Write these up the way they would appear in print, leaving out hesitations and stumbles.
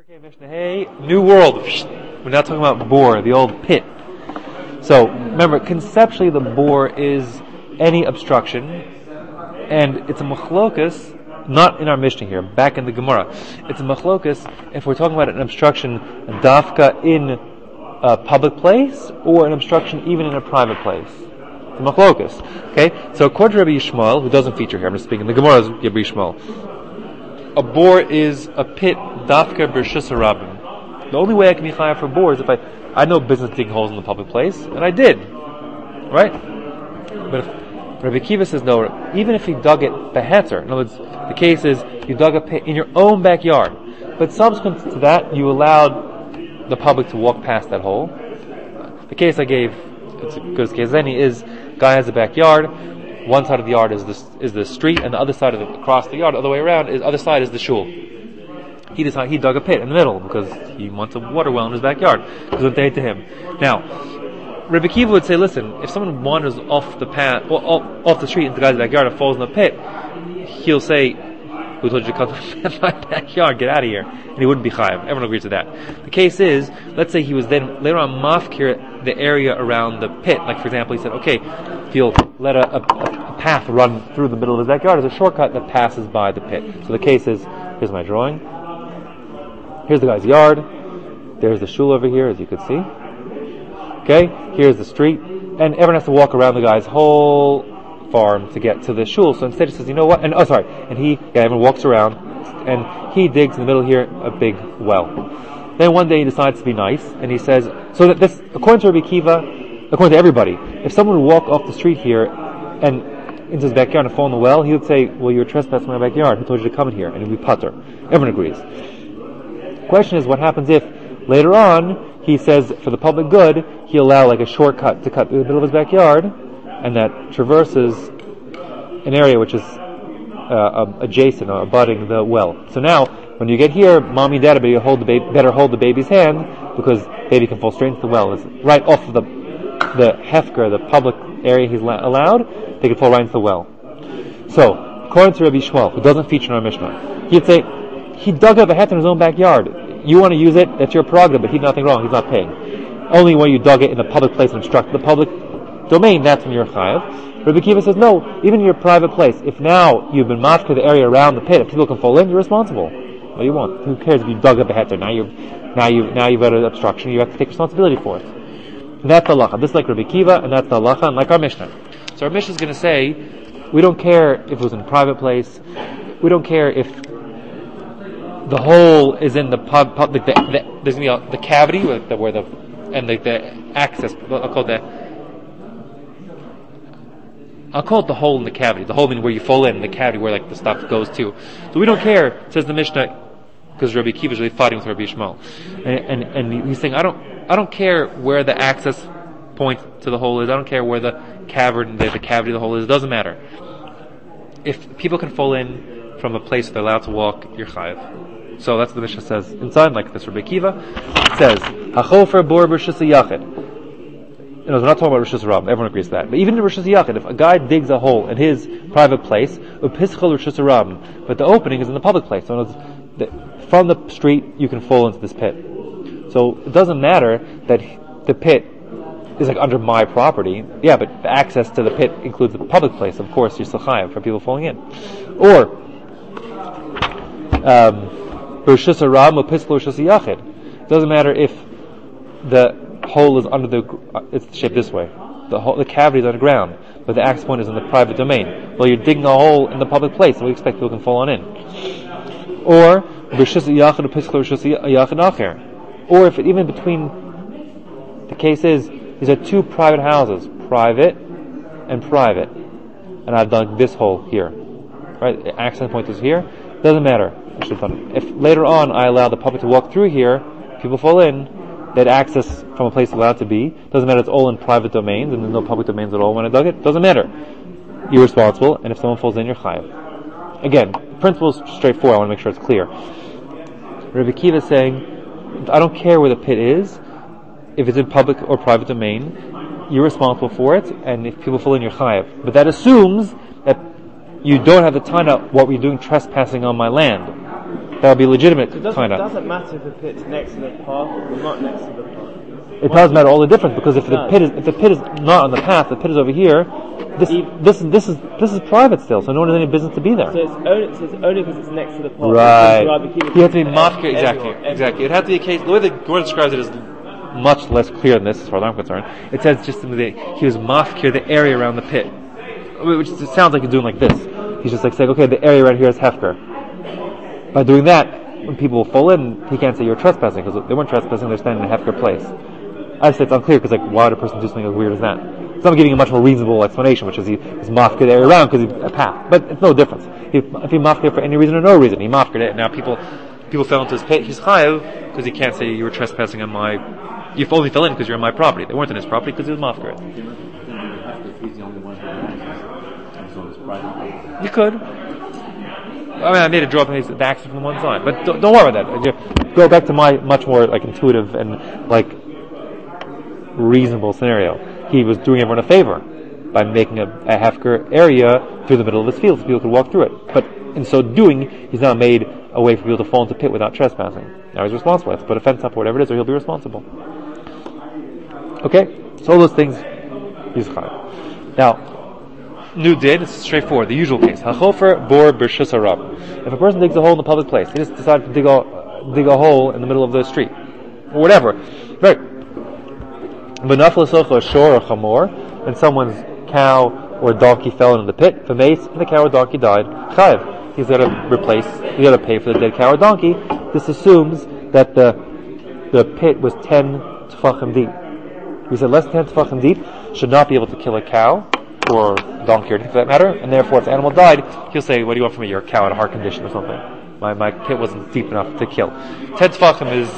Hey, new world. We're not talking about bore, the old pit. So remember, conceptually, the bore is any obstruction, and it's a machlokas, not in our Mishnah here, back in the Gemara. It's a machlokas if we're talking about an obstruction dafka in a public place or an obstruction even in a private place. It's a machlokas. Okay, so according to Rabbi Yishmael, who doesn't feature here, I'm just speaking. The Gemara is Rabbi Yishmael. A bore is a pit dafka b'reshus harabim. The only way I can be chayav for bore is if I know business digging holes in the public place, and I did, right? But if Rabbi Akiva says no, even if he dug it beheter, in other words, the case is you dug a pit in your own backyard, but subsequent to that you allowed the public to walk past that hole. The case I gave, it's a good as case as any, is guy has a backyard. One side of the yard is the street, and the other side across the yard, the other way around, other side is the shul. He dug a pit in the middle because he wants a water well in his backyard because it paid to him. Now, Rabbi Akiva would say, listen, if someone wanders off the path, off the street into the guy's backyard and falls in the pit, he'll say, "Who told you to come to my backyard? Get out of here!" And he wouldn't be chayav. Everyone agrees with that. The case is, let's say he was then later on mafkir the area around the pit. Like for example, he said, "Okay, if you'll let a path run through the middle of his backyard, there's a shortcut that passes by the pit." So the case is, here's my drawing. Here's the guy's yard. There's the shul over here, as you could see. Okay, here's the street, and everyone has to walk around the guy's whole farm to get to the shul. So instead he says, you know what? And everyone walks around, and he digs in the middle here a big well. Then one day he decides to be nice, and he says, so that this, according to Rabbi Akiva, according to everybody, if someone would walk off the street here and into his backyard and fall in the well, he would say, well, you're trespassing my backyard. Who told you to come in here? And he'd be putter. Everyone agrees. The question is, what happens if later on he says, for the public good, he'll allow like a shortcut to cut through the middle of his backyard, and that traverses an area which is adjacent or abutting the well. So now, when you get here, mommy and dad better hold the baby's hand, because baby can fall straight into the well. It's right off of the hefker, the public area he's allowed, they can fall right into the well. So, according to Rabbi Yishmael, who doesn't feature in our Mishnah, he'd say, he dug up a het in his own backyard. You want to use it, that's your prerogative, but he did nothing wrong, he's not paying. Only when you dug it in a public place and obstructed the public domain, that's when you're chayav. Rabbi Akiva says, no, even in your private place, if now you've been mafka the area around the pit, if people can fall in, you're responsible. What do you want? Who cares if you dug up a heter? Now you've got an obstruction, you have to take responsibility for it. And that's the halacha. This is like Rabbi Akiva, and that's the halacha, and like our Mishnah. So our Mishnah is going to say, we don't care if it was in a private place, we don't care if the hole is in the public, there's going to be the cavity where the access, I'll call it the hole in the cavity. The hole meaning where you fall in, and the cavity where like the stuff goes to. So we don't care, says the Mishnah, because Rabbi Akiva is really fighting with Rabbi Yishmael, and he's saying, I don't care where the access point to the hole is. I don't care where the cavern, the cavity of the hole is. It doesn't matter. If people can fall in from a place they're allowed to walk, you're chayav. So that's what the Mishnah says inside, like this Rabbi Akiva. It says, Hachofer bor b'reshus hayachid. We're not talking about Rishus Harabim, everyone agrees to that. But even in Rishus Yachid, if a guy digs a hole in his private place, upischol Rishus Harabim, but the opening is in the public place. So from the street, you can fall into this pit. So it doesn't matter that the pit is like under my property. Yeah, but the access to the pit includes the public place. Of course, you're still chayav for people falling in. Or, Rishus Harabim, upischol Rishus Yachid. It doesn't matter if the hole is it's shaped this way. The cavity is underground, but the access point is in the private domain. Well, you're digging a hole in the public place, and we expect people can fall on in. Or, or if even between, the case is, these are two private houses, private, and I've dug this hole here. Right? The access point is here. Doesn't matter. If later on I allow the public to walk through here, people fall in, that access from a place allowed to be, doesn't matter, it's all in private domains, and there's no public domains at all when I dug it, doesn't matter. You're responsible, and if someone falls in, you're chayav. Again, the principle is straightforward, I want to make sure it's clear. Rabbi Akiva is saying, I don't care where the pit is, if it's in public or private domain, you're responsible for it, and if people fall in, you're chayav. But that assumes that you don't have the time out what we're doing trespassing on my land. that would be legitimate. It doesn't matter if the pit's next to the path or not next to the path. It does matter all the difference, because if the pit is not on the path, the pit is over here. This is private still, so no one has any business to be there. So it's only because it's next to the path. Right. You have to be mafkir. Exactly. It has to be a case. The way the Gemara describes it is much less clear than this, as far as I'm concerned. It says just simply that he was mafkir the area around the pit, which sounds like he's doing like this. He's just like saying, okay, the area around here is hefker. By doing that, when people fall in, he can't say you're trespassing, because they weren't trespassing, they're standing in a hefker place. I say it's unclear, because why would a person do something as weird as that? So I'm giving a much more reasonable explanation, which is he was mafkir the area around because he's a path. But it's no difference. If he mafkir for any reason or no reason, he mafkired it, and now people fell into his pit, he's chayav, because he can't say you were trespassing on my... You only fell in because you're on my property. They weren't on his property because he was mafkir. You could. I mean, I made a draw up the axis from the one side, but don't worry about that. Go back to my much more intuitive and reasonable scenario. He was doing everyone a favor by making a hefker area through the middle of his field so people could walk through it. But in so doing, he's not made a way for people to fall into pit without trespassing. Now he's responsible. He has to put a fence up or whatever it is, or he'll be responsible. Okay? So all those things, he's chayav. Now, new din, it's straightforward, the usual case. Hachofer bor b'rshus harab. If a person digs a hole in the public place, he just decided to dig a hole in the middle of the street, or whatever. Right. V'nafal socha a shor or chamor, and someone's cow or donkey fell into the pit, the mace, and the cow or donkey died. Chayav. He's got to pay for the dead cow or donkey. This assumes that the pit was 10 tefachim deep. We said less than 10 tefachim deep should not be able to kill a cow or donkey or anything for that matter, and therefore if the animal died, he'll say, what do you want from me? You're a cow in a heart condition or something. My pit wasn't deep enough to kill. 10 tefachim is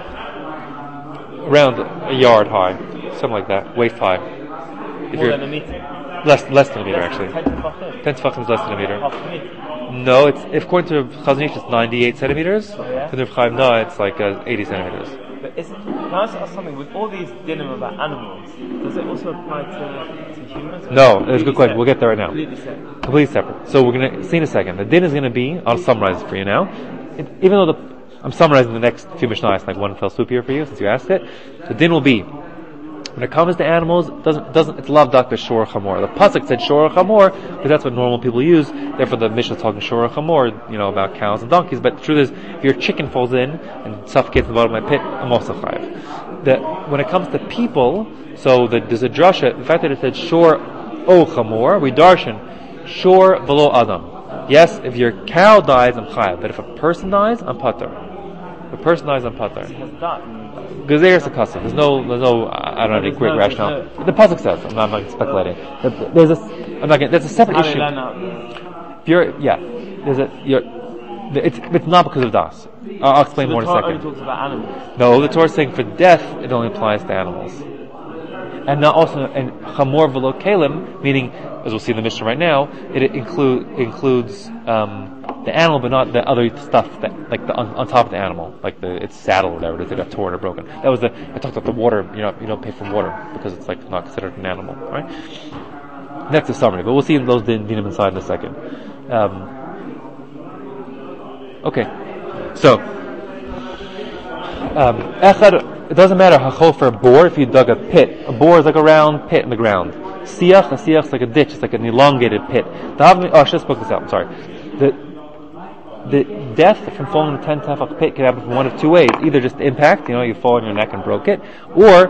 around a yard high, something like that, waist high. More than a meter? Less than a meter, actually. 10 tefachim is less than a meter. Half a meter? No, if according to Chazon Ish, it's 98 centimeters. Yeah. And if Chaim Nah, it's 80 centimeters. But can I ask something? With all these dinim about animals, does it also apply to humans? No, it's a good question. We'll get there right now. Completely separate. So we're going to see in a second. The din is going to be, I'll summarize it for you now. Even though I'm summarizing the next few Mishnahs, like one fell swoop here for you, since you asked it. The din will be, when it comes to animals, it's lav dak b'shor chamor. The pasuk said shor chamor because that's what normal people use. Therefore, the Mishnah is talking shor chamor, about cows and donkeys. But the truth is, if your chicken falls in and suffocates in the bottom of my pit, I'm also chayav. When it comes to people, so there's a drasha. The fact that it said shor o chamor, we darshan shor v'lo adam. Yes, if your cow dies, I'm chayav. But if a person dies, I'm pater. If a person dies, I'm pater. Because there's a custom. There's no. I don't have any great rationale. The pasuk says. I'm not speculating. There's a separate issue. It's not because of das. I'll explain more in a second. The Torah only talks about animals. No, the Torah is saying for death it only applies to animals, and not also and chamor v'lo kelim, meaning as we'll see in the Mishnah right now, it includes the animal, but not the other stuff that on top of the animal, like its saddle or whatever it is that got torn or broken. That was I talked about the water. You don't pay for water because it's not considered an animal, right? That's the summary, but we'll see those dinim inside in a second. Okay, so it doesn't matter hachofer bor if you dug a pit. A bor is like a round pit in the ground. A siach is like a ditch. It's like an elongated pit. I should have spoken this out. I'm sorry. The death from falling in the 10 tefach pit can happen from one of two ways. Either just impact, you fall on your neck and broke it, or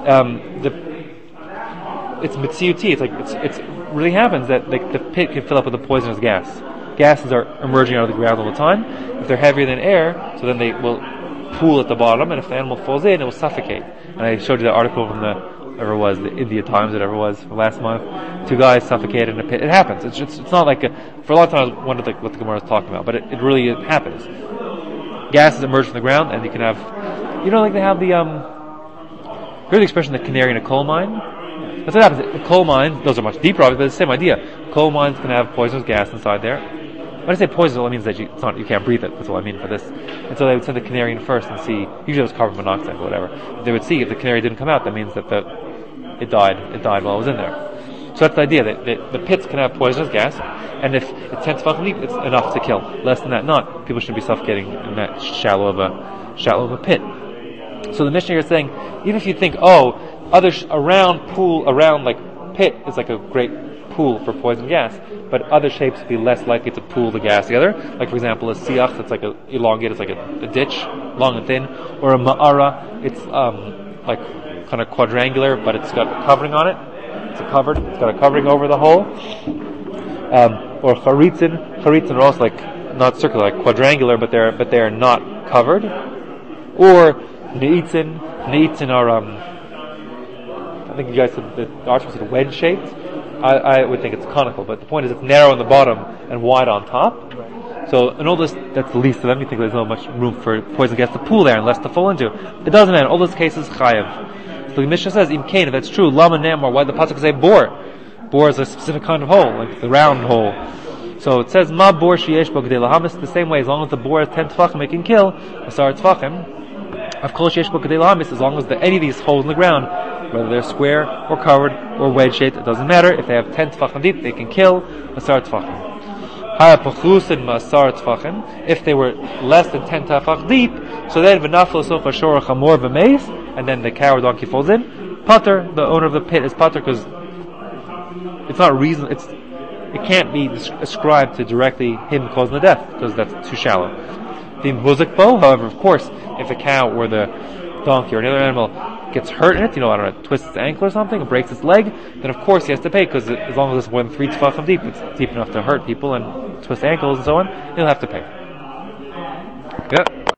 it's mitziuti. It really happens that the pit can fill up with a poisonous gas. Gases are emerging out of the ground all the time. If they're heavier than air, so then they will pool at the bottom, and if the animal falls in, it will suffocate. And I showed you the article from the India Times, whatever it was, from last month. 2 guys suffocated in a pit. It happens. It's not like for a long time I wondered what the Gemara was talking about, but it really happens. Gases emerge from the ground, and you can have, they have the heard the expression the canary in a coal mine? That's what happens. The coal mines, those are much deeper, obviously, but it's the same idea. Coal mines can have poisonous gas inside there. When I say poison, it means that you can't breathe it. That's what I mean for this. And so they would send the canary in first and see. Usually it was carbon monoxide or whatever. They would see if the canary didn't come out. That means that it died while it was in there. So that's the idea, that the pits can have poisonous gas, and if it's 10 tefachim deep, it's enough to kill. Less than that, not. People shouldn't be suffocating in that shallow of a pit. So the Mishnah here is saying, even if you think, around like pit is like a great pool for poison gas, but other shapes would be less likely to pool the gas together. Like for example, a siach that's like elongated, it's like a ditch, long and thin, or a ma'ara, it's like kind of quadrangular, but it's got a covering on it. It's got a covering over the hole. Or charitzin are also like not circular, like quadrangular, but they're not covered. Or neitzin are I think you guys said the archway said wedge shaped. I would think it's conical, but the point is it's narrow on the bottom and wide on top. So in all this, that's the least of them. You think there's not much room for poison gas to pool there and less to fall into. It doesn't matter. In all those cases, chayav. So the Mishnah says, Im Kain, if that's true, lama nemar, why the pasuk say bor? Bor is a specific kind of hole, like the round hole. So it says, ma bor sheyesh bo gdei lahamis, the same way, as long as the bor has 10 tefachim, it can kill, asar tefachim. Of course, sheyesh bo gdei lahamis, as long as any of these holes in the ground, whether they're square or covered or wedge shaped, it doesn't matter. If they have 10 tefachim deep, they can kill asar tefachim. If they were less than 10 tefach deep, so then v'nafel sofa shor chamor v'meis, and then the cow or donkey falls in. Pater, the owner of the pit, is pater because it's not reason. It can't be ascribed to directly him causing the death because that's too shallow. The muzikbo, however, of course, if the cow or the donkey or any other animal gets hurt in it, twists its ankle or something, or breaks its leg, then of course he has to pay, because as long as it's more than 3 tefachim deep, it's deep enough to hurt people and twist ankles and so on, he'll have to pay. Yeah.